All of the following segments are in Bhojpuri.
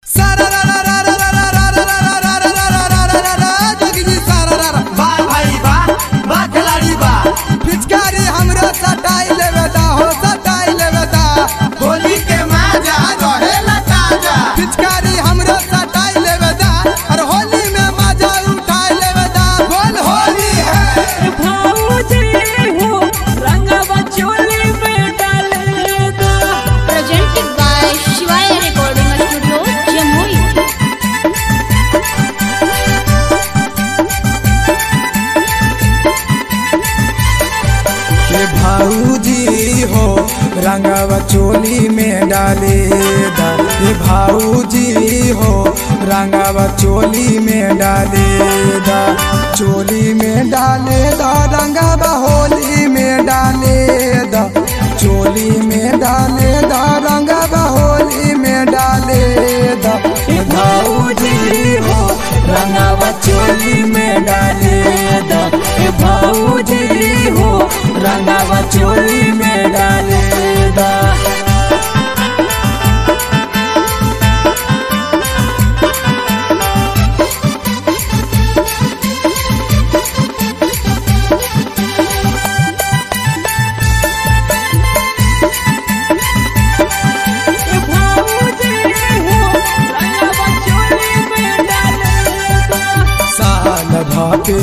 पिचकारी हमरो सटाई लेवे दा हो सटाई लेवे दा होली के मजा रहेला ताजा। पिचकारी हमरो सटाई लेवे दा और होली में मजा उठाई लेवे दा बोल होली है भाऊजी हो रंगवा चोली में डाले दो। Presented by Shivaya Recording Studio, Jamui. ये भाऊजी हो रंगवा चोली में डाले दा ये भाऊजी हो रंगवा चोली में डाले दा चोली में डाले दा रंगवा होली में डाले दा चोली में डाले दा रंगवा होली में डाले दा ये भाऊजी हो रंगवा चोली में डाले दा ये भाऊजी हो रंगवा चोली में डाले दा भाऊजी हो रंगवा चोली में डाले दो। साल भापे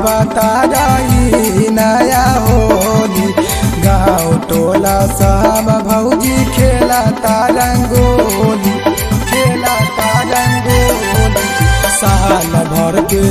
बताई नया होली गाँव टोला सब भौजी खेला तारंगोली खेला तारंगोली साल भर के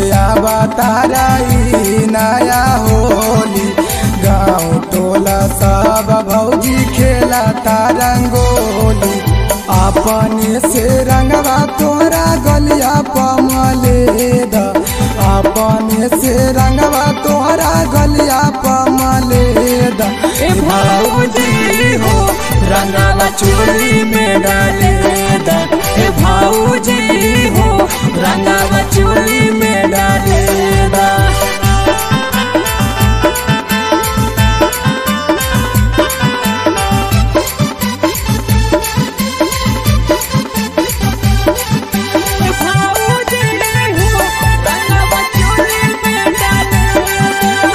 बताई नया होली गाँव टोला सब भौजी खेला तारंगोली अपने से रंगवा तोरा गलिया पमले द अपने से रंगवा तोरा गलिया पमले द भाऊजी हो रंगवा चोली में डाले द भाऊजी हो रंगवा चोली में डाले द भाऊजी हो रंगवा चोली में डाले दो।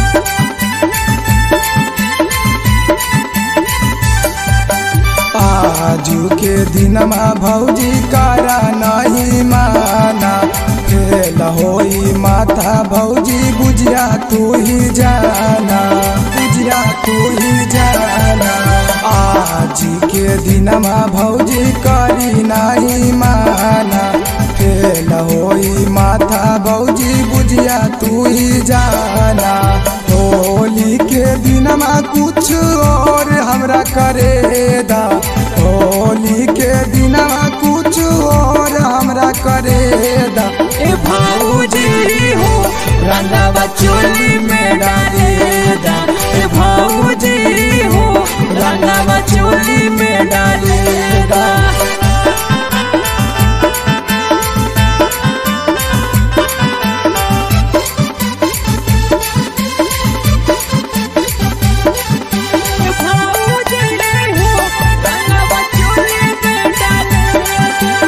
आजू के दिनमा भौजी करा नहीं माना फेल होई माथा भौजी बुझिया तू ही जाना बुझिया तू ही जाना आज के दिनमा भौजी करी नहीं माना फेल होई माथा भौजी बुझिया तू ही जाना होली के दिनमा कुछ और हमरा करे दा होली के दिनमा कुछ और हमरा करे दा भाऊजी हो रंगवा चोली में डाले दा भाऊजी हो रंगवा चोली में डाले दा भाऊजी हो रंगवा चोली में डाले दो।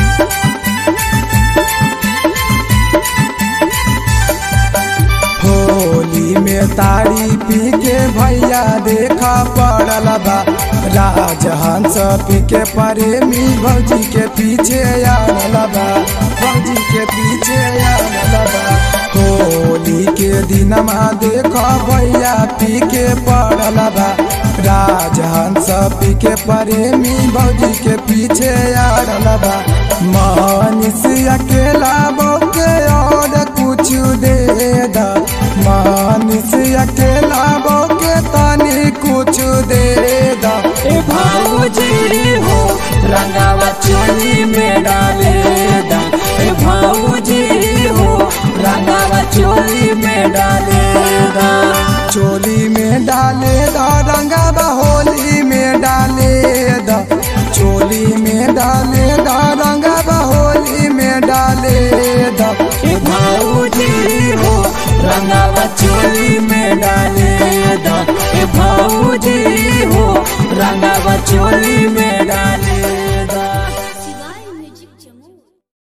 होली में तारी पी के भैया देखा पड़ल बा राजहंस पी के प्रेमी भौजी के पीछे आनल बा भौजी के पीछे आनल बा होली के दिनमा देखा भैया पी के पड़ल बा राजहंस पी के प्रेमी भौजी के पीछे आनल बा मनीष अकेला बौके और कुछ दे दा मनीष अकेला बौके तनी कुछ दे दा भाऊजी हो रंगवा चोली में डाले दा भाऊजी हो रंगवा चोली में डाले दा चोली में डाले दा रंगवा होली में डाले दा चोली में डाले दा रंगवा होली में डाले दा भाऊजी हो रंगवा चोली में डाले दा भाऊजी हो रंगवा चोली में डाले